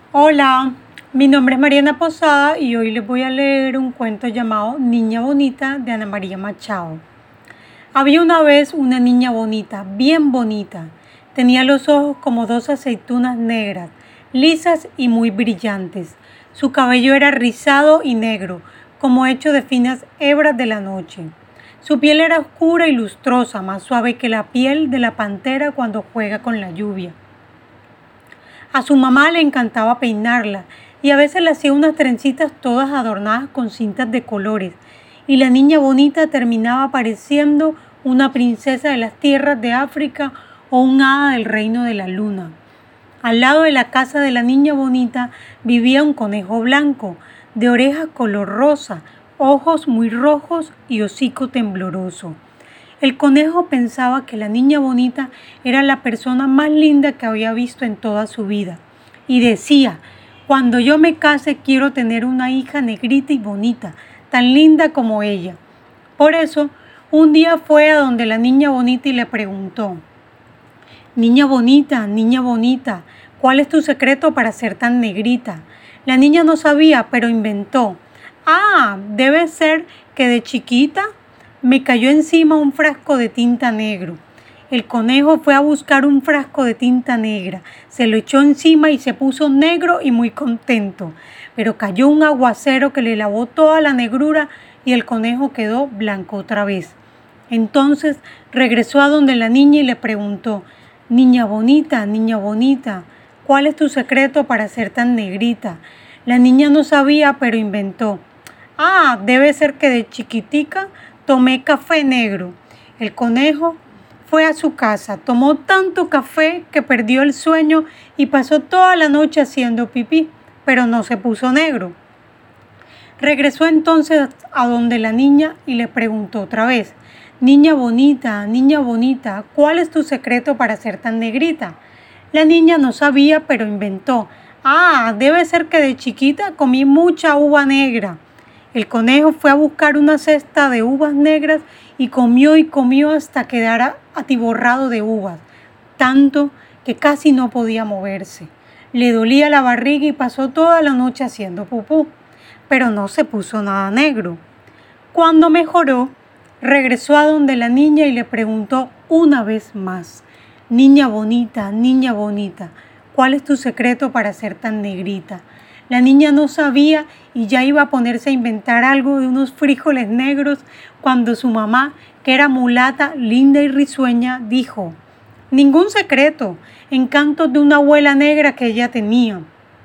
Hola, mi nombre es Mariana Posada y hoy les voy a leer un cuento llamado Niña Bonita de Ana María Machado. Había una vez una niña bonita, bien bonita. Tenía los ojos como dos aceitunas negras, lisas y muy brillantes. Su cabello era rizado y negro, como hecho de finas hebras de la noche. Su piel era oscura y lustrosa, más suave que la piel de la pantera cuando juega con la lluvia. A su mamá le encantaba peinarla y a veces le hacía unas trencitas todas adornadas con cintas de colores, y la niña bonita terminaba pareciendo una princesa de las tierras de África o un hada del reino de la luna. Al lado de la casa de la niña bonita vivía un conejo blanco, de orejas color rosa, ojos muy rojos y hocico tembloroso. El conejo pensaba que la niña bonita era la persona más linda que había visto en toda su vida. Y decía: cuando yo me case quiero tener una hija negrita y bonita, tan linda como ella. Por eso, un día fue a donde la niña bonita y le preguntó: niña bonita, ¿cuál es tu secreto para ser tan negrita? La niña no sabía, pero inventó: debe ser que de chiquita me cayó encima un frasco de tinta negro. El conejo fue a buscar un frasco de tinta negra, se lo echó encima y se puso negro y muy contento. Pero cayó un aguacero que le lavó toda la negrura y el conejo quedó blanco otra vez. Entonces regresó a donde la niña y le preguntó: niña bonita, ¿cuál es tu secreto para ser tan negrita? La niña no sabía, pero inventó: debe ser que de chiquitica tomé café negro. El conejo fue a su casa, tomó tanto café que perdió el sueño y pasó toda la noche haciendo pipí, pero no se puso negro. Regresó entonces a donde la niña y le preguntó otra vez: niña bonita, ¿cuál es tu secreto para ser tan negrita? La niña no sabía, pero inventó: debe ser que de chiquita comí mucha uva negra. El conejo fue a buscar una cesta de uvas negras y comió hasta quedar atiborrado de uvas, tanto que casi no podía moverse. Le dolía la barriga y pasó toda la noche haciendo pupú, pero no se puso nada negro. Cuando mejoró, regresó a donde la niña y le preguntó una vez más: niña bonita, ¿cuál es tu secreto para ser tan negrita? La niña no sabía y ya iba a ponerse a inventar algo de unos frijoles negros cuando su mamá, que era mulata, linda y risueña, dijo: ningún secreto, encantos de una abuela negra que ella tenía.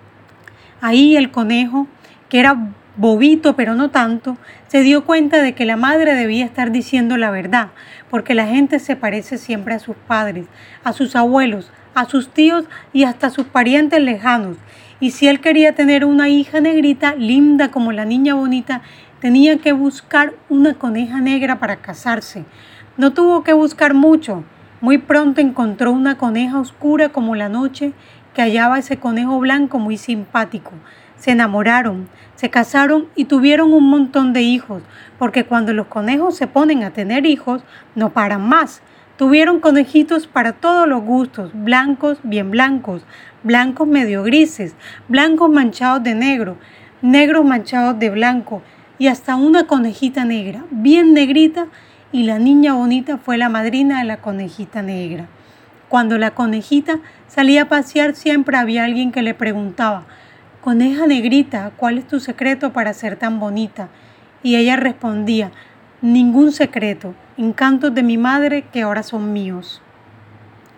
Ahí el conejo, que era bobito pero no tanto, se dio cuenta de que la madre debía estar diciendo la verdad, porque la gente se parece siempre a sus padres, a sus abuelos, a sus tíos y hasta a sus parientes lejanos. Y si él quería tener una hija negrita, linda como la niña bonita, tenía que buscar una coneja negra para casarse. No tuvo que buscar mucho. Muy pronto encontró una coneja oscura como la noche, que hallaba ese conejo blanco muy simpático. Se enamoraron, se casaron y tuvieron un montón de hijos, porque cuando los conejos se ponen a tener hijos, no paran más. Tuvieron conejitos para todos los gustos: blancos, bien blancos, blancos medio grises, blancos manchados de negro, negros manchados de blanco, y hasta una conejita negra, bien negrita, y la niña bonita fue la madrina de la conejita negra. Cuando la conejita salía a pasear, siempre había alguien que le preguntaba: coneja negrita, ¿cuál es tu secreto para ser tan bonita? Y ella respondía: ningún secreto, encantos de mi madre que ahora son míos.